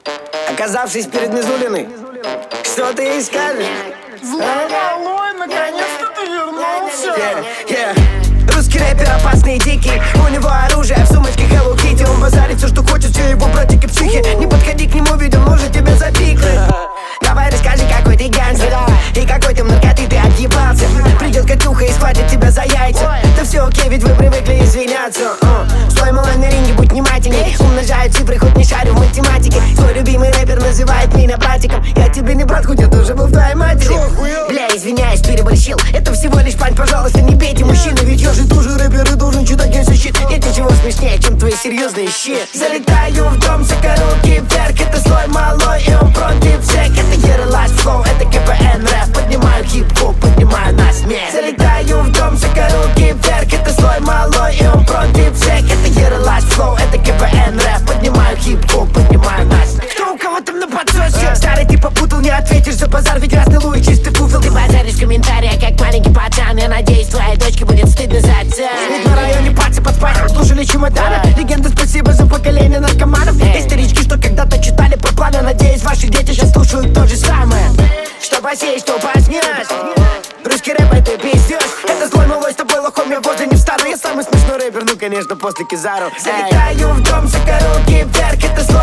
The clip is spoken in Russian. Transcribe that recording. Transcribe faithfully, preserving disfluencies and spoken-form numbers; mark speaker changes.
Speaker 1: Оказавшись перед Мизулиной, что ты ей скажешь?
Speaker 2: Злой малой, наконец-то ты вернулся.
Speaker 1: yeah, yeah. Русский рэпер опасный и дикий. У него оружие в сумочке Hello Kitty. Он базарит все, что хочет, все его братики психи. Не подходи к нему, ведь он может тебя запикнуть. Давай расскажи, какой ты гангстер и какой ты наркоты ты отъебался. Придет Катюха и схватит тебя за яйца. Да все окей, ведь вы привыкли извиняться. Злой малой на ринге, будь внимательней. Умножаю цифры, хоть не шарю в математике. Твой любимый рэпер называет меня братиком. Я тебе не брат, хоть я тоже был в твоей матери. Бля, извиняюсь, переборщил. Это всего лишь пань, пожалуйста, не бейте мужчины. Ведь я же тоже рэпер и должен читать генсощит. Нет ничего смешнее, чем твои серьезные щит. Залетаю в дом, сука, руки вверх. Это злой малой, и он против всех. Это Ералаш Флоу, это КПН рэп. Поднимаю хип-хоп, поднимаю на смех. Залетаю в дом, сука, руки вверх. Это злой малой, и он против всех. Это Ералаш Флоу, это КПН рэп. Поднимаю хип-хоп, поднимаю на смех. Кто у кого там на подсосе? Старый ты попутал, не ответишь за базар. Ведь разный луи, чистый пуфел. Ты базаришь в комментариях, как маленький пацан. Я надеюсь, твоей дочке будет стыдно за отца. Ведь на районе пальцы под спать слушали чемоданы. Легенда, спасибо за поколение наркоманов. Есть старички, что когда-то читали про планы. Надеюсь, ваши дети сейчас слушают то же самое. Что посеешь, что пожнешь. Русский рэп, это пиздешь. Это злой малой, с тобой лохом, я возле не встану. Я самый смешной рэпер, ну конечно, после Кизару. Залетаю в дом, сука, руки вверх. Это злой